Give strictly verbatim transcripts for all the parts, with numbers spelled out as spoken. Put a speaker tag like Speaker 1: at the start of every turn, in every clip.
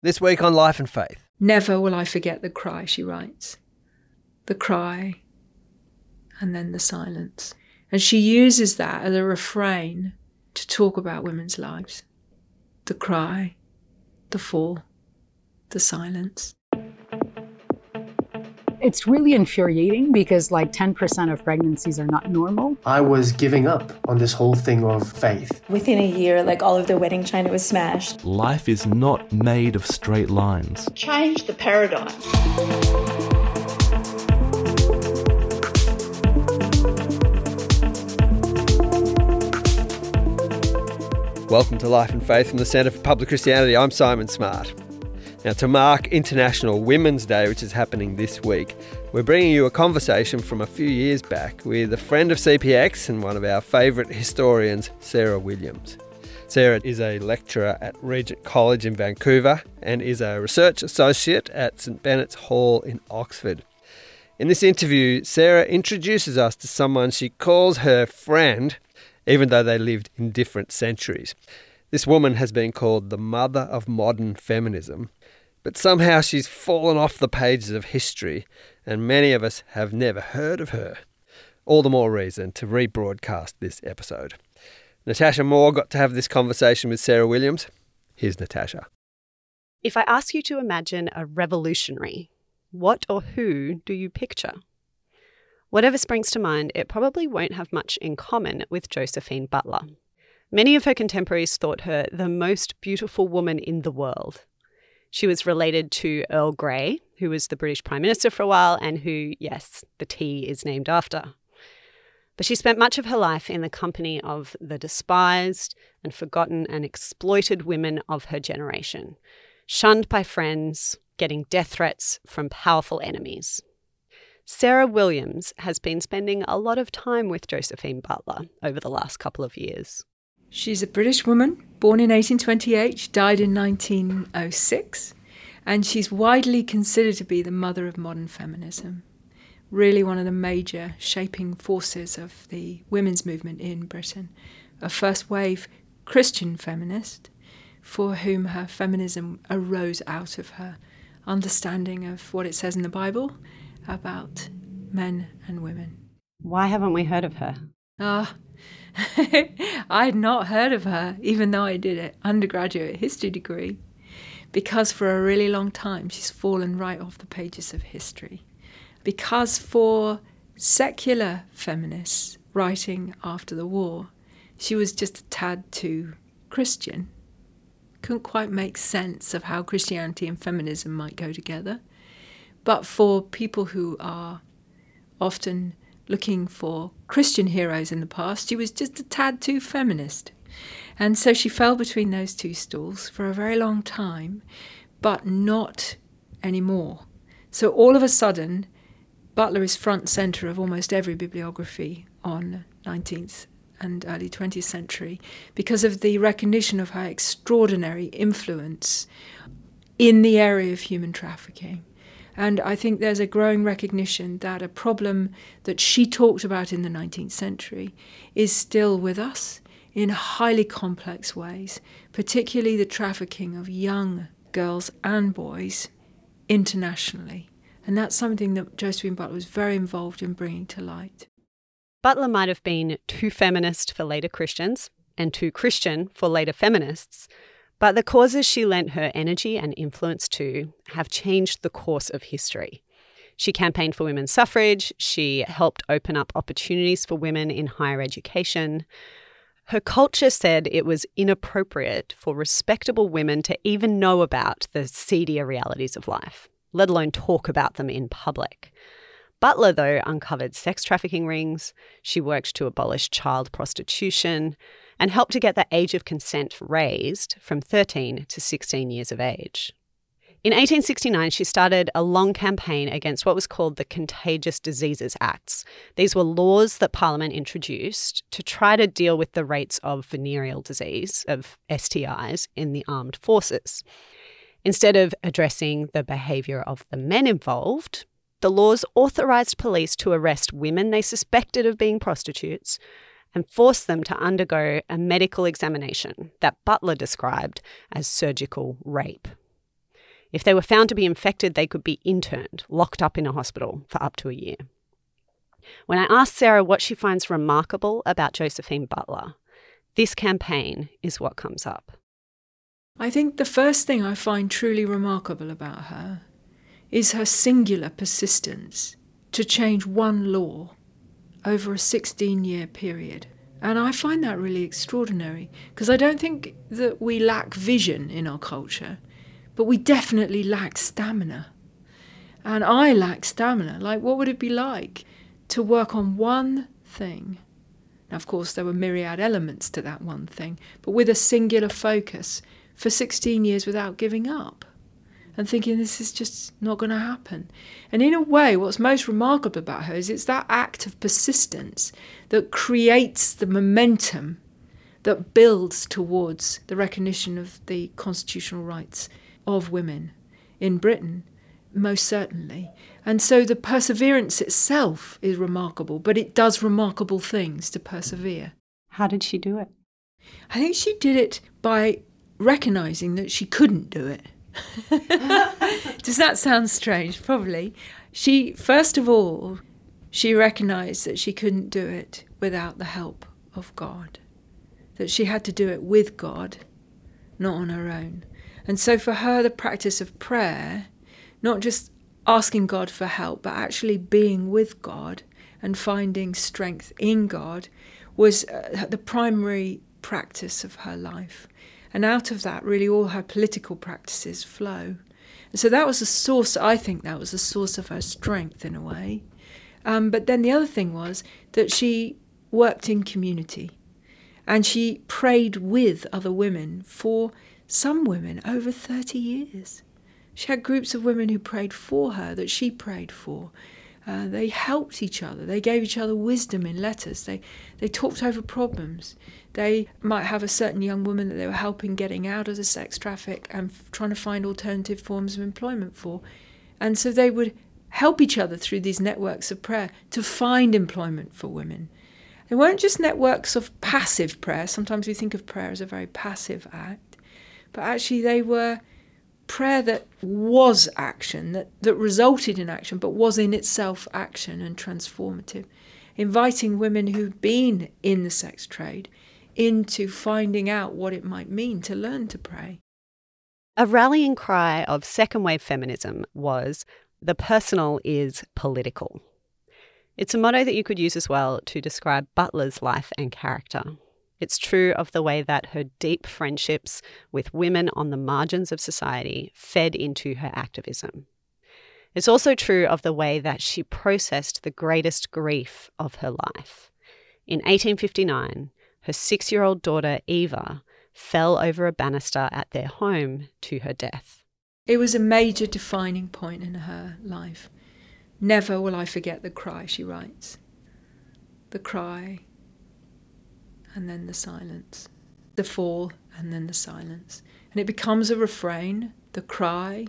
Speaker 1: This week on Life and Faith.
Speaker 2: Never will I forget the cry, she writes. The cry and then the silence. And she uses that as a refrain to talk about women's lives. The cry, the fall, the silence.
Speaker 3: It's really infuriating because like ten percent of pregnancies are not normal.
Speaker 4: I was giving up on this whole thing of faith.
Speaker 5: Within a year, like all of the wedding china was smashed.
Speaker 6: Life is not made of straight lines.
Speaker 7: Change the paradigm.
Speaker 1: Welcome to Life and Faith from the Centre for Public Christianity. I'm Simon Smart. Now, to mark International Women's Day, which is happening this week, we're bringing you a conversation from a few years back with a friend of C P X and one of our favourite historians, Sarah Williams. Sarah is a lecturer at Regent College in Vancouver and is a research associate at St Bennett's Hall in Oxford. In this interview, Sarah introduces us to someone she calls her friend, even though they lived in different centuries. This woman has been called the mother of modern feminism, but somehow she's fallen off the pages of history, and many of us have never heard of her. All the more reason to rebroadcast this episode. Natasha Moore got to have this conversation with Sarah Williams. Here's Natasha.
Speaker 8: If I ask you to imagine a revolutionary, what or who do you picture? Whatever springs to mind, it probably won't have much in common with Josephine Butler. Many of her contemporaries thought her the most beautiful woman in the world. She was related to Earl Grey, who was the British Prime Minister for a while and who, yes, the tea is named after. But she spent much of her life in the company of the despised and forgotten and exploited women of her generation, shunned by friends, getting death threats from powerful enemies. Sarah Williams has been spending a lot of time with Josephine Butler over the last couple of years.
Speaker 2: She's a British woman, born in eighteen twenty-eight, she died in nineteen oh six, and she's widely considered to be the mother of modern feminism. Really one of the major shaping forces of the women's movement in Britain. A first wave Christian feminist for whom her feminism arose out of her understanding of what it says in the Bible about men and women.
Speaker 8: Why haven't we heard of her?
Speaker 2: Ah, I had not heard of her, even though I did an undergraduate history degree, because for a really long time she's fallen right off the pages of history. Because for secular feminists writing after the war, she was just a tad too Christian. Couldn't quite make sense of how Christianity and feminism might go together. But for people who are often looking for Christian heroes in the past, she was just a tad too feminist. And so she fell between those two stools for a very long time, but not anymore. So all of a sudden, Butler is front and centre of almost every bibliography on nineteenth and early twentieth century because of the recognition of her extraordinary influence in the area of human trafficking. And I think there's a growing recognition that a problem that she talked about in the nineteenth century is still with us in highly complex ways, particularly the trafficking of young girls and boys internationally. And that's something that Josephine Butler was very involved in bringing to light.
Speaker 8: Butler might have been too feminist for later Christians and too Christian for later feminists, but the causes she lent her energy and influence to have changed the course of history. She campaigned for women's suffrage. She helped open up opportunities for women in higher education. Her culture said it was inappropriate for respectable women to even know about the seedier realities of life, let alone talk about them in public. Butler, though, uncovered sex trafficking rings. She worked to abolish child prostitution and helped to get the age of consent raised from thirteen to sixteen years of age. In eighteen sixty-nine, she started a long campaign against what was called the Contagious Diseases Acts. These were laws that Parliament introduced to try to deal with the rates of venereal disease, of S T Is, in the armed forces. Instead of addressing the behaviour of the men involved, the laws authorised police to arrest women they suspected of being prostitutes and force them to undergo a medical examination that Butler described as surgical rape. If they were found to be infected, they could be interned, locked up in a hospital for up to a year. When I asked Sarah what she finds remarkable about Josephine Butler, this campaign is what comes up.
Speaker 2: I think the first thing I find truly remarkable about her is her singular persistence to change one law over a sixteen-year period. And I find that really extraordinary, because I don't think that we lack vision in our culture, but we definitely lack stamina. And I lack stamina. Like, what would it be like to work on one thing? Now, of course, there were myriad elements to that one thing, but with a singular focus for sixteen years without giving up and thinking this is just not going to happen. And in a way, what's most remarkable about her is it's that act of persistence that creates the momentum that builds towards the recognition of the constitutional rights of women in Britain, most certainly. And so the perseverance itself is remarkable, but it does remarkable things to persevere.
Speaker 3: How did she do it?
Speaker 2: I think she did it by recognising that she couldn't do it. Does that sound strange? Probably. She, first of all, she recognised that she couldn't do it without the help of God, that she had to do it with God, not on her own. And so for her, the practice of prayer, not just asking God for help, but actually being with God and finding strength in God, was uh, the primary practice of her life. And out of that, really, all her political practices flow. And so that was the source, I think that was the source of her strength in a way. Um, but then the other thing was that she worked in community. And she prayed with other women for some women over thirty years. She had groups of women who prayed for her, that she prayed for. Uh, they helped each other. They gave each other wisdom in letters. They they talked over problems. They might have a certain young woman that they were helping getting out of the sex traffic and f- trying to find alternative forms of employment for. And so they would help each other through these networks of prayer to find employment for women. They weren't just networks of passive prayer. Sometimes we think of prayer as a very passive act. But actually they were prayer that was action, that, that resulted in action, but was in itself action and transformative, inviting women who've been in the sex trade into finding out what it might mean to learn to pray.
Speaker 8: A rallying cry of second wave feminism was, "The personal is political." It's a motto that you could use as well to describe Butler's life and character. It's true of the way that her deep friendships with women on the margins of society fed into her activism. It's also true of the way that she processed the greatest grief of her life. In eighteen fifty-nine, her six-year-old daughter Eva fell over a banister at their home to her death.
Speaker 2: It was a major defining point in her life. "Never will I forget the cry," she writes. The cry, and then the silence. The fall, and then the silence. And it becomes a refrain, the cry,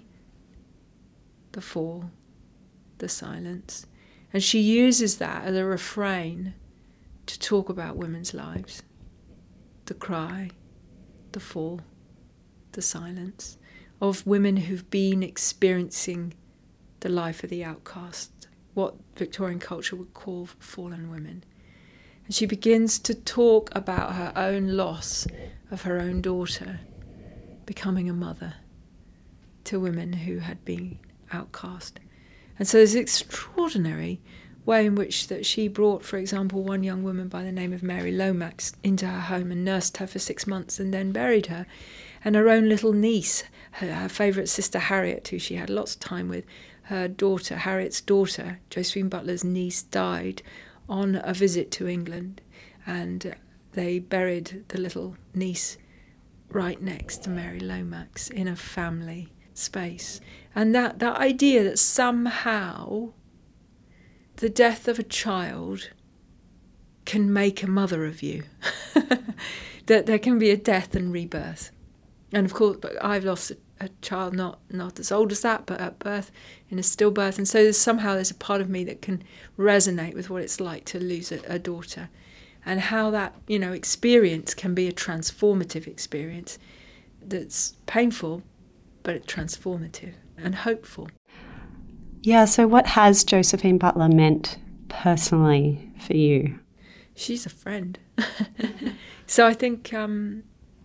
Speaker 2: the fall, the silence. And she uses that as a refrain to talk about women's lives. The cry, the fall, the silence of women who've been experiencing the life of the outcast, what Victorian culture would call fallen women. And she begins to talk about her own loss of her own daughter, becoming a mother to women who had been outcast. And so there's an extraordinary way in which that she brought, for example, one young woman by the name of Mary Lomax into her home and nursed her for six months and then buried her. And her own little niece, her, her favourite sister Harriet, who she had lots of time with, her daughter, Harriet's daughter, Josephine Butler's niece, died on a visit to England. And they buried the little niece right next to Mary Lomax in a family space. And that, that idea that somehow the death of a child can make a mother of you, that there can be a death and rebirth. And of course, but I've lost a, a child not, not as old as that, but at birth, in a stillbirth. And so there's, somehow there's a part of me that can resonate with what it's like to lose a, a daughter, and how that, you know, experience can be a transformative experience that's painful, but transformative and hopeful.
Speaker 8: Yeah, so what has Josephine Butler meant personally for you?
Speaker 2: She's a friend. So I think um,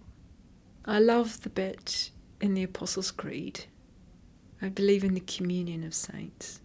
Speaker 2: I love the bit in the Apostles' Creed. I believe in the communion of saints.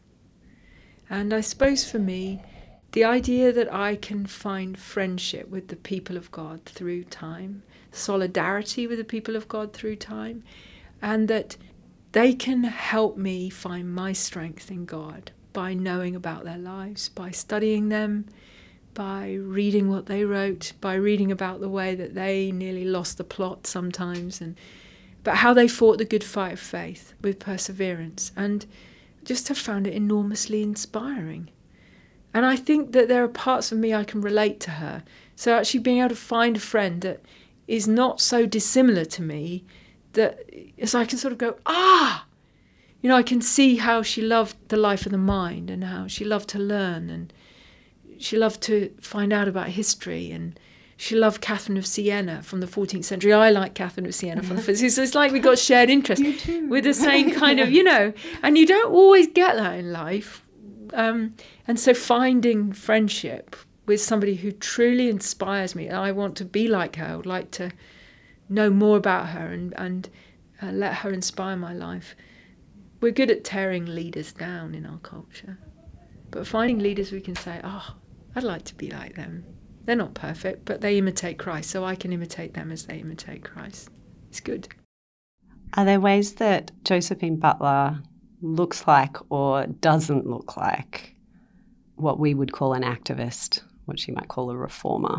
Speaker 2: And I suppose for me, the idea that I can find friendship with the people of God through time, solidarity with the people of God through time, and that they can help me find my strength in God by knowing about their lives, by studying them, by reading what they wrote, by reading about the way that they nearly lost the plot sometimes, and but how they fought the good fight of faith with perseverance. And just have found it enormously inspiring. And I think that there are parts of me I can relate to her. So actually being able to find a friend that is not so dissimilar to me, that so I can sort of go, ah, you know, I can see how she loved the life of the mind and how she loved to learn and she loved to find out about history, and she loved Catherine of Siena from the fourteenth century. I like Catherine of Siena from the fourteenth century. So it's like we got shared interest with the same kind of, you know, and you don't always get that in life. Um, and so finding friendship with somebody who truly inspires me, I want to be like her. I would like to know more about her and, and uh, let her inspire my life. We're good at tearing leaders down in our culture. But finding leaders we can say, oh, I'd like to be like them. They're not perfect, but they imitate Christ, so I can imitate them as they imitate Christ. It's good.
Speaker 8: Are there ways that Josephine Butler looks like or doesn't look like what we would call an activist, what she might call a reformer?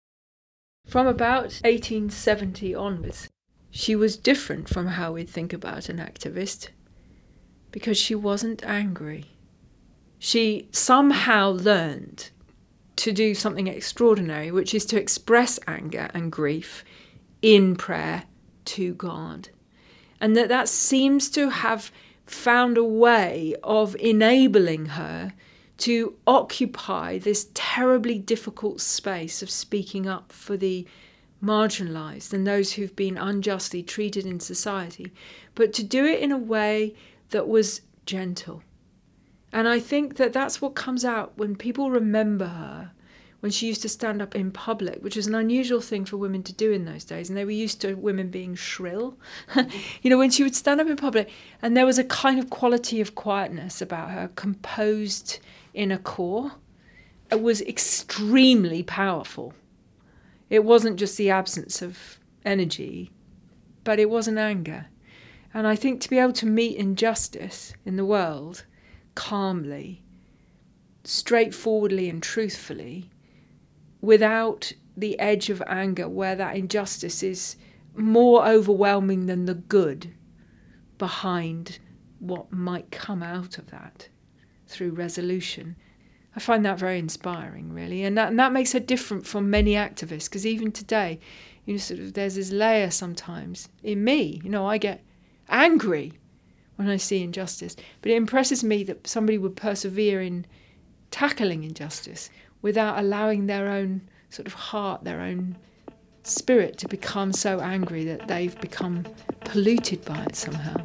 Speaker 2: From about eighteen seventy onwards, she was different from how we'd think about an activist because she wasn't angry. She somehow learned to do something extraordinary, which is to express anger and grief in prayer to God. And that that seems to have found a way of enabling her to occupy this terribly difficult space of speaking up for the marginalised and those who've been unjustly treated in society, but to do it in a way that was gentle. And I think that that's what comes out when people remember her, when she used to stand up in public, which was an unusual thing for women to do in those days. And they were used to women being shrill. You know, when she would stand up in public, and there was a kind of quality of quietness about her, composed in a core. It was extremely powerful. It wasn't just the absence of energy, but it wasn't anger. And I think to be able to meet injustice in the world calmly, straightforwardly and truthfully, without the edge of anger where that injustice is more overwhelming than the good behind what might come out of that through resolution. I find that very inspiring, really. And that, and that makes her different from many activists, because even today, you know, sort of there's this layer sometimes in me. You know, I get angry when I see injustice. But it impresses me that somebody would persevere in tackling injustice without allowing their own sort of heart, their own spirit to become so angry that they've become polluted by it somehow.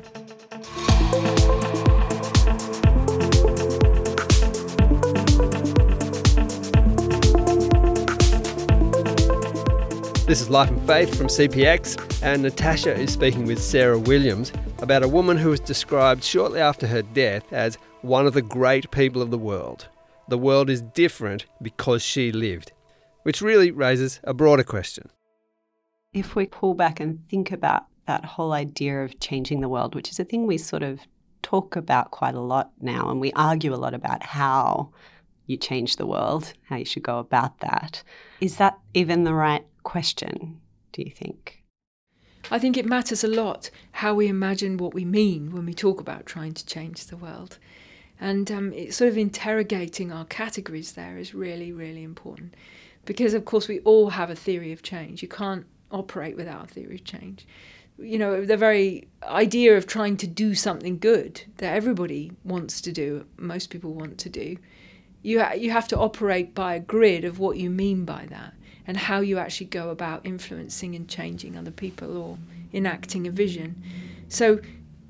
Speaker 1: This is Life and Faith from C P X, and Natasha is speaking with Sarah Williams about a woman who was described shortly after her death as one of the great people of the world. The world is different because she lived, which really raises a broader question.
Speaker 8: If we pull back and think about that whole idea of changing the world, which is a thing we sort of talk about quite a lot now, and we argue a lot about how you change the world, how you should go about that. Is that even the right question, do you think?
Speaker 2: I think it matters a lot how we imagine what we mean when we talk about trying to change the world. And um, it's sort of interrogating our categories there is really, really important. Because, of course, we all have a theory of change. You can't operate without a theory of change. You know, the very idea of trying to do something good that everybody wants to do, most people want to do, you ha- you have to operate by a grid of what you mean by that and how you actually go about influencing and changing other people or enacting a vision. So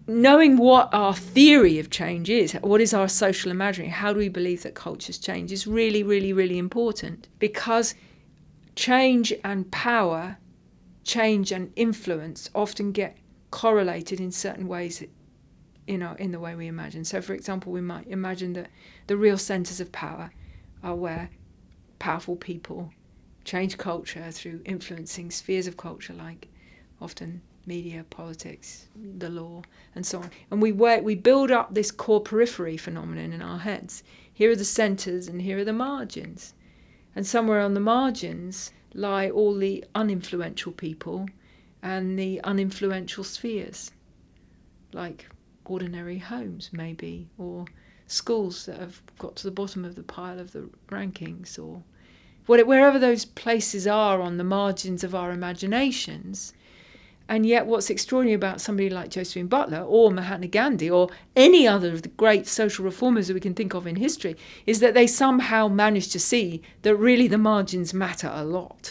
Speaker 2: knowing what our theory of change is, what is our social imaginary, how do we believe that cultures change, is really, really, really important, because change and power, change and influence often get correlated in certain ways, you know, in the way we imagine. So, for example, we might imagine that the real centres of power are where powerful people change culture through influencing spheres of culture, like often media, politics, the law, and so on. And we work, we build up this core periphery phenomenon in our heads. Here are the centres and here are the margins. And somewhere on the margins lie all the uninfluential people and the uninfluential spheres, like ordinary homes maybe, or schools that have got to the bottom of the pile of the rankings, or wherever those places are on the margins of our imaginations. And yet what's extraordinary about somebody like Josephine Butler or Mahatma Gandhi or any other of the great social reformers that we can think of in history is that they somehow managed to see that really the margins matter a lot.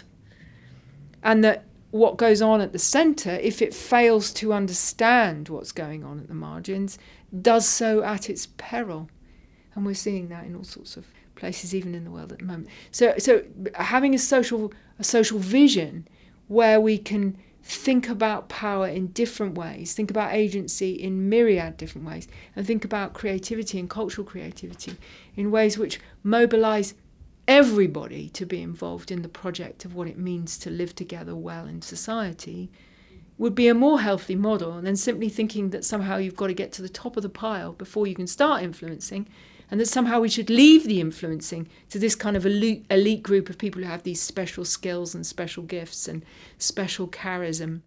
Speaker 2: And that what goes on at the centre, if it fails to understand what's going on at the margins, does so at its peril. And we're seeing that in all sorts of places, even in the world at the moment. So so having a social a social vision where we can think about power in different ways, think about agency in myriad different ways, and think about creativity and cultural creativity in ways which mobilise everybody to be involved in the project of what it means to live together well in society, would be a more healthy model than simply thinking that somehow you've got to get to the top of the pile before you can start influencing, and that somehow we should leave the influencing to this kind of elite, elite group of people who have these special skills and special gifts and special charism.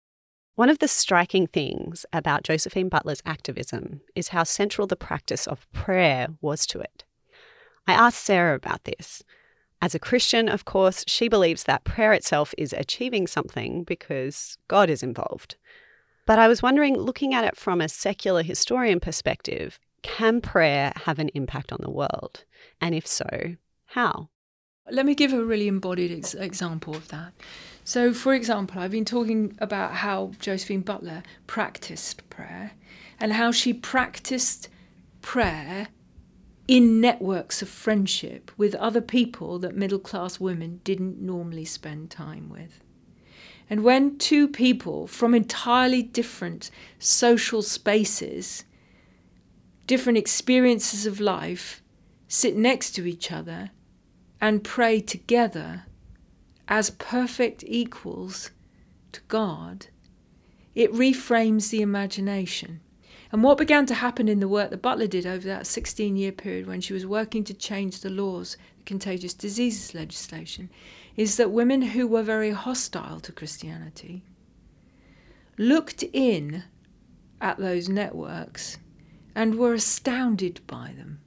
Speaker 8: One of the striking things about Josephine Butler's activism is how central the practice of prayer was to it. I asked Sarah about this. As a Christian, of course, she believes that prayer itself is achieving something because God is involved. But I was wondering, looking at it from a secular historian perspective, can prayer have an impact on the world? And if so, how?
Speaker 2: Let me give a really embodied ex- example of that. So, for example, I've been talking about how Josephine Butler practiced prayer and how she practiced prayer in networks of friendship with other people that middle-class women didn't normally spend time with. And when two people from entirely different social spaces, different experiences of life, sit next to each other and pray together as perfect equals to God, it reframes the imagination. And what began to happen in the work that Butler did over that sixteen-year period when she was working to change the laws, the contagious diseases legislation, is that women who were very hostile to Christianity looked in at those networks and were astounded by them.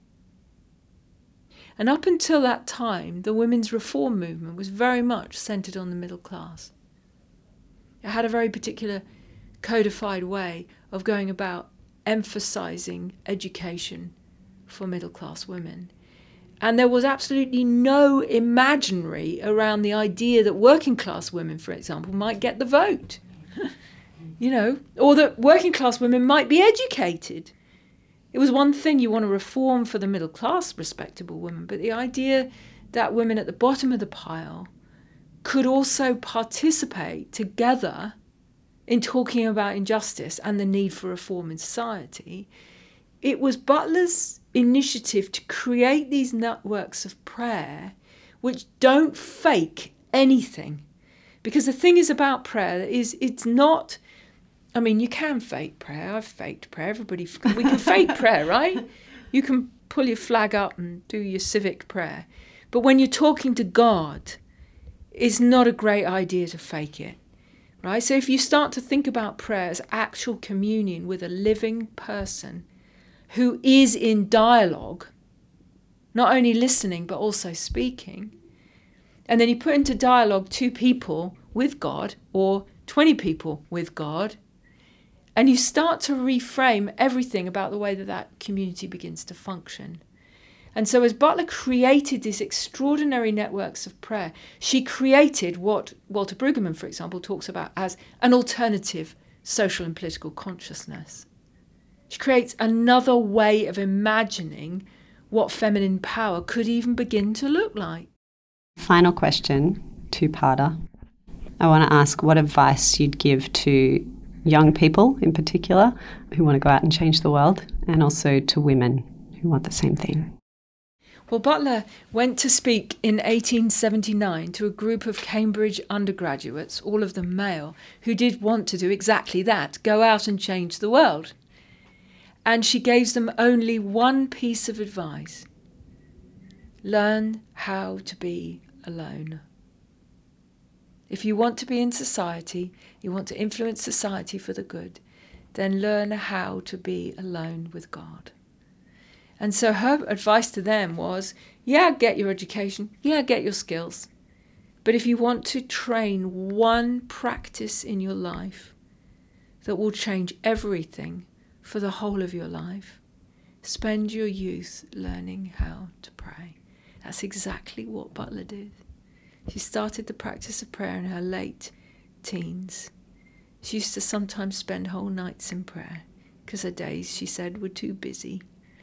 Speaker 2: And up until that time, the women's reform movement was very much centred on the middle class. It had a very particular codified way of going about emphasising education for middle-class women. And there was absolutely no imaginary around the idea that working-class women, for example, might get the vote. You know, or that working-class women might be educated. It was one thing you want to reform for the middle-class respectable women, but the idea that women at the bottom of the pile could also participate together in talking about injustice and the need for reform in society, it was Butler's initiative to create these networks of prayer which don't fake anything. Because the thing is about prayer is it's not, I mean, you can fake prayer. I've faked prayer. Everybody, we can fake prayer, right? You can pull your flag up and do your civic prayer. But when you're talking to God, it's not a great idea to fake it. Right? So if you start to think about prayer as actual communion with a living person who is in dialogue, not only listening but also speaking, and then you put into dialogue two people with God or twenty people with God, and you start to reframe everything about the way that that community begins to function. And so as Butler created these extraordinary networks of prayer, she created what Walter Brueggemann, for example, talks about as an alternative social and political consciousness. She creates another way of imagining what feminine power could even begin to look like.
Speaker 8: Final question, two-parter. I want to ask what advice you'd give to young people in particular who want to go out and change the world, and also to women who want the same thing.
Speaker 2: Well, Butler went to speak in eighteen seventy-nine to a group of Cambridge undergraduates, all of them male, who did want to do exactly that, go out and change the world. And she gave them only one piece of advice: learn how to be alone. If you want to be in society, you want to influence society for the good, then learn how to be alone with God. And so her advice to them was, yeah, get your education, yeah, get your skills. But if you want to train one practice in your life that will change everything for the whole of your life, spend your youth learning how to pray. That's exactly what Butler did. She started the practice of prayer in her late teens. She used to sometimes spend whole nights in prayer because her days, she said, were too busy.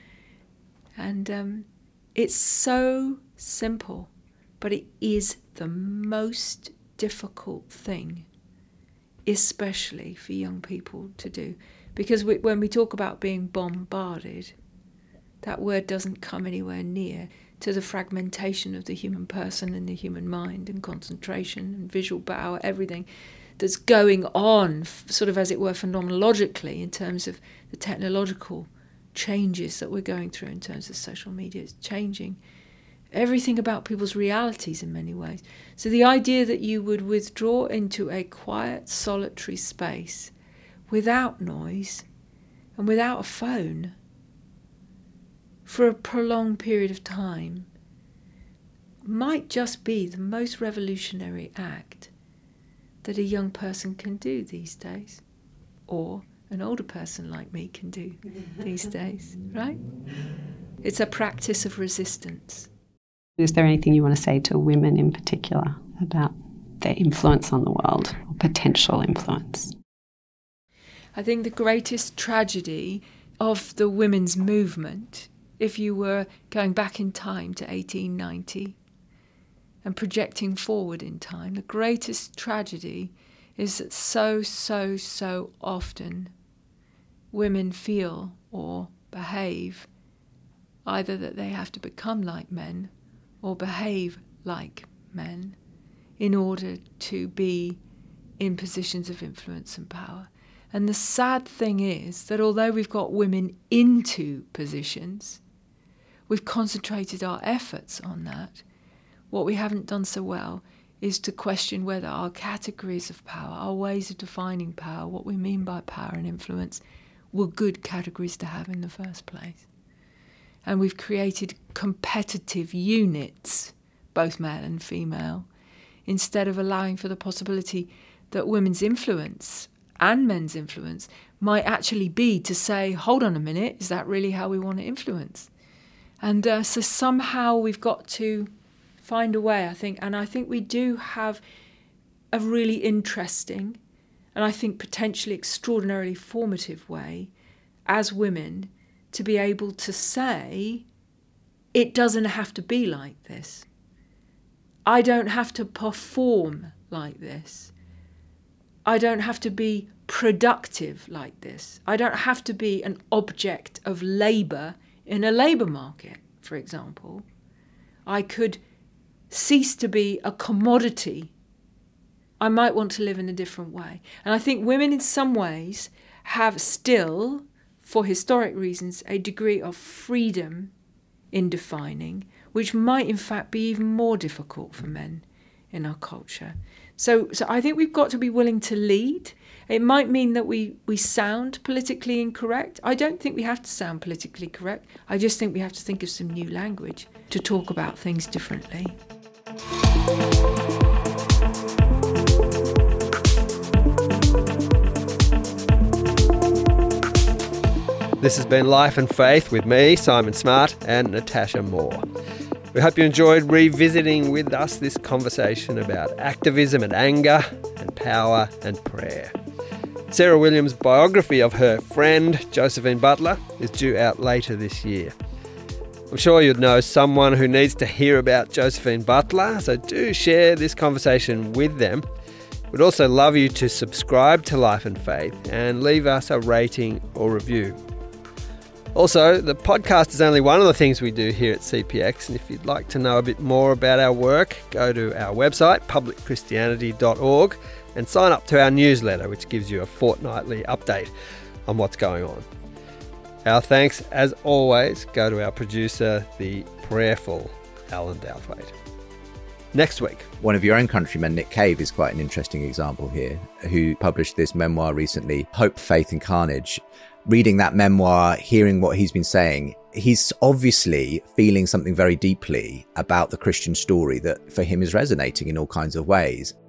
Speaker 2: And um, it's so simple, but it is the most difficult thing, especially for young people to do. Because we, when we talk about being bombarded, that word doesn't come anywhere near to the fragmentation of the human person and the human mind, and concentration and visual power, everything that's going on, sort of as it were phenomenologically, in terms of the technological changes that we're going through in terms of social media. It's changing everything about people's realities in many ways. So the idea that you would withdraw into a quiet, solitary space without noise and without a phone for a prolonged period of time might just be the most revolutionary act that a young person can do these days, or an older person like me can do these days, right? It's a practice of resistance.
Speaker 8: Is there anything you want to say to women in particular about their influence on the world, or potential influence?
Speaker 2: I think the greatest tragedy of the women's movement, if you were going back in time to eighteen ninety and projecting forward in time, the greatest tragedy is that so, so, so often women feel or behave either that they have to become like men or behave like men in order to be in positions of influence and power. And the sad thing is that although we've got women into positions, we've concentrated our efforts on that. What we haven't done so well is to question whether our categories of power, our ways of defining power, what we mean by power and influence, were good categories to have in the first place. And we've created competitive units, both male and female, instead of allowing for the possibility that women's influence and men's influence might actually be to say, hold on a minute, is that really how we want to influence? And uh, so somehow we've got to find a way, I think, and I think we do have a really interesting and I think potentially extraordinarily formative way as women to be able to say, it doesn't have to be like this. I don't have to perform like this. I don't have to be productive like this. I don't have to be an object of labour in a labour market, for example. I could cease to be a commodity. I might want to live in a different way. And I think women in some ways have still, for historic reasons, a degree of freedom in defining, which might in fact be even more difficult for men in our culture. So, so I think we've got to be willing to lead. It might mean that we, we sound politically incorrect. I don't think we have to sound politically correct. I just think we have to think of some new language to talk about things differently.
Speaker 1: This has been Life and Faith with me, Simon Smart, and Natasha Moore. We hope you enjoyed revisiting with us this conversation about activism and anger and power and prayer. Sarah Williams' biography of her friend, Josephine Butler, is due out later this year. I'm sure you'd know someone who needs to hear about Josephine Butler, so do share this conversation with them. We'd also love you to subscribe to Life and Faith and leave us a rating or review. Also, the podcast is only one of the things we do here at C P X, and if you'd like to know a bit more about our work, go to our website, public christianity dot org, and sign up to our newsletter, which gives you a fortnightly update on what's going on. Our thanks, as always, go to our producer, the prayerful Alan Douthwaite. Next week.
Speaker 7: One of your own countrymen, Nick Cave, is quite an interesting example here, who published this memoir recently, Hope, Faith and Carnage. Reading that memoir, hearing what he's been saying, he's obviously feeling something very deeply about the Christian story that for him is resonating in all kinds of ways.